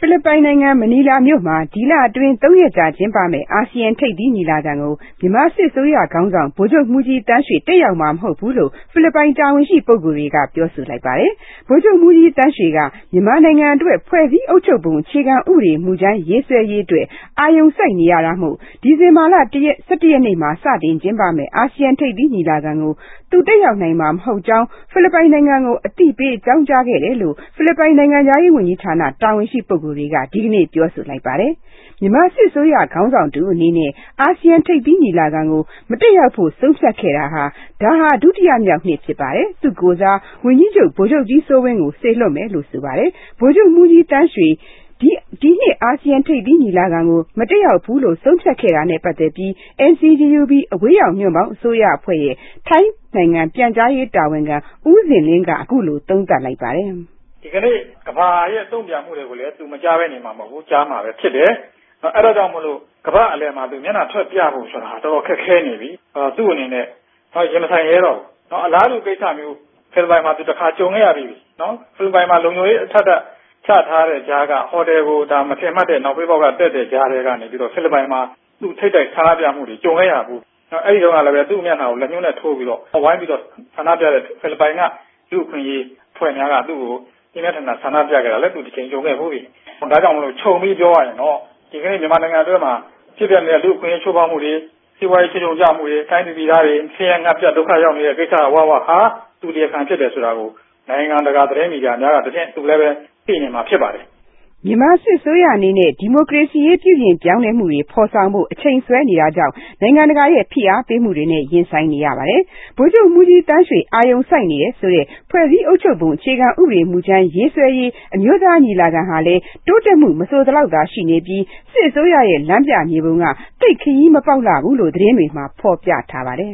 ဖိလစ်ပိုင်နိုင်ငံမနီလာမြို့မှာဒီလအတွင်း3ရက်ကြာကျင်းပမယ့်အာဆီယံထိပ်သီးညီလာခံကိုမြန်မာစစ်အစိုးရခေါင်းဆောင်ဗိုလ်ချုပ်မှူးကြီးတန်းရွှေတက်ရောက်မှာမဟုတ်ဘူးလို့ဖိလစ်ပိုင်တာဝန်ရှိပုဂ္ဂိုလ်တွေကပြောဆိုလိုက်ပါတယ်။ဗိုလ်ချုပ်မှူးကြီးတန်းရွှေကမြန်မာနိုင်ငံအတွက်ဖွဲ့စည်းအုပ်ချုပ်ပုံအခြေခံဥပဒေမူကြမ်းရေးဆွဲရေးအတွက်အာရုံစိုက်နေရတာမို့ဒီဇင်ဘာလ17ရက်နေ့မှာစတင်ကျင်းပမယ့်အာဆီယံထိပ်သီးညီလာခံကိုသူတက်ရောက်နိုင်မှာမဟုတ်ကြောင်းဖိလစ်ပိုင်နိုင်ငံကိုအသိပေးကြောင်းကြားခဲ့တယ်လို့ဖိလစ်ပိုင်နိုင်ငံသားရေးဝန်ကြီးဌာနတာဝန်ရှိပုဂ္ဂိုလ်တွေကဒီကနေ့ပြောဆိုလိုက်ပါတယ်။မြန်မာစစ်အစိုးရခေါင်းဆောင်တူအနေနဲ့အာဆီယံထိပ်သီးညီလာခံကိုမတက်ရောက်ဖို့ဆုံးဖြတ်ခဲ့တာဟာဒုတိယမြောက်နှစ်ဖြစ်ပါတယ်။သူကိုယ်စားဝန်ကြီးချုပ်ဗိုလ်ချုပ်ကြီးစိုးဝင်းကိုစေလွှတ်မယ်လို့ဆိုပါတယ်။ဗိုလ်ချုပ်မှူးကြီးတန်းရွှေဒီနှစ်အာဆီယံထိပ်သီးညီလာခံကိုမတက်ရောက်ဘူးလို့ဆုံးဖြတ်ခဲ့တာနဲ့ပတ်သက်ပြီး NCGUB အဝေးရောက်ညွန့်ပေါင်းအစိုးရအဖွဲ့ရဲ့ထိုင်းနိုင်ငံပြန်ကြားရေးတာဝန်ခံဦးဇင်လင်းကအခုလိုသုံးသပ်လိုက်ပါတယ်။ဒီကနေ့ကမ္ဘာရဲ့တုံ့ပြန်မှုတွေကိုလည်းသူမကြားပဲနေမှာမဟုတ်ဘူးကြားမှာပဲဖြစ်တယ်။အဲ့ဒါကြောင့်မလို့ကမ္ဘာအလယ်မှာသူမျက်နှာထွက်ပြဖို့ဆိုတာတော်တော်ခက်ခဲနေပြီ။သူ့အနေနဲ့ရင်မဆိုင်ရဲတော့ဘူး။အလားတူကိစ္စမျိုးဖိလစ်ပိုင်မှာသူတစ်ခါကြုံခဲ့ရပြီ။ဖိလစ်ပိုင်မှာလုံခြုံရေးအထက်ချထားတဲ့ကြားကဟိုတယ်ကိုဒါမထင်မှတ်တဲ့နောက်ဖေးပေါက်ကတက်တဲ့ကြားတွေကနေပြီးတော့ဖိလစ်ပိုင်မှာသူ့ထိတ်တိုက်ဆန္ဒပြမှုတွေကြုံခဲ့ရဘူး။အဲ့ဒီတော့ကလည်းသူ့မျက်နှာကိုလက်ညှိုးနဲ့ထိုးပြီးတော့ဝိုင်းပြီးတော့ဆန္ဒပြတဲ့ဖိလစ်ပိုင်ကလူ့အခွင့်အရေးဖွဲ့များကသူ့ကိုဒီနေ့ထက်ဆန္ဒပြကြတာလည်းသူတစ်ချိန်ကြုံခဲ့ဘူး။ဒါကြောင့်မလို့ခြုံပြီးပြောရရင်တော့ဒီကနေ့မြန်မာနိုင်ငံအတွင်းမှာဖြစ်ပြနေတဲ့လူ့အခွင့်အရေးချိုးဖောက်မှုတွေစီးပွားရေးချိုးဖောက်မှုတွေတိုင်းပြည်သားတွေဆင်းရဲငတ်ပြတ်ဒုက္ခရောက်နေတဲ့ကိစ္စဝါဟာသူတရားခံဖြစ်တယ်ဆိုတာကိုနိုင်ငံတကာသတင်းမီဒီယာများကတကယ်သူလည်းပဲသိနေမှာဖြစ်ပါတယ်။မြန်မာစစ်ဆိုရအနေနဲ့ဒီမိုကရေစီရေးပြုပြင်ပြောင်းလဲမှုတွေဖော်ဆောင်ဖို့အချိန်ဆွဲနေတာကြောင့်နိုင်ငံတကာရဲ့ဖိအားပေးမှုတွေနဲ့ရင်ဆိုင်နေရပါတယ်။ဗိုလ်ချုပ်မှူးကြီးတန်းရွှေအာရုံစိုက်နေတဲ့ဆိုတဲ့ဖွဲ့စည်းအုပ်ချုပ်ပုံအခြေခံဥပဒေမူကြမ်းရေးဆွဲရေးအမျိုးသားညီလာခံဟာလည်းတိုးတက်မှုမဆိုသလောက်သာရှိနေပြီးစစ်အစိုးရရဲ့လမ်းပြမြေပုံကတိတ်ခရီးမပေါက်လာဘူးလို့သတင်းတွေမှာဖော်ပြထားပါတယ်